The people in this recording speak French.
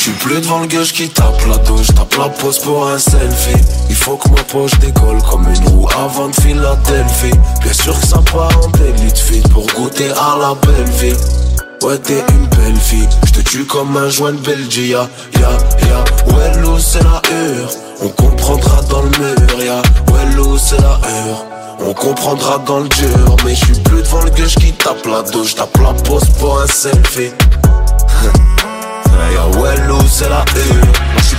J'suis plus devant le gueuche qui tape la dos, j'tape la pose pour un selfie. Il faut que ma poche décolle comme une roue avant de Philadelphie. Bien sûr que ça part en délit de feed pour goûter à la belle vie. Ouais t'es une belle fille, j'te tue comme un joint de Belgique. Ouais l'eau c'est la heure, on comprendra dans le mur. Ouais l'eau c'est la heure, on comprendra dans le dur. Mais j'suis plus devant le gueuche qui tape la dos, j'tape la pose pour un selfie. Ouais l'eau c'est la heure.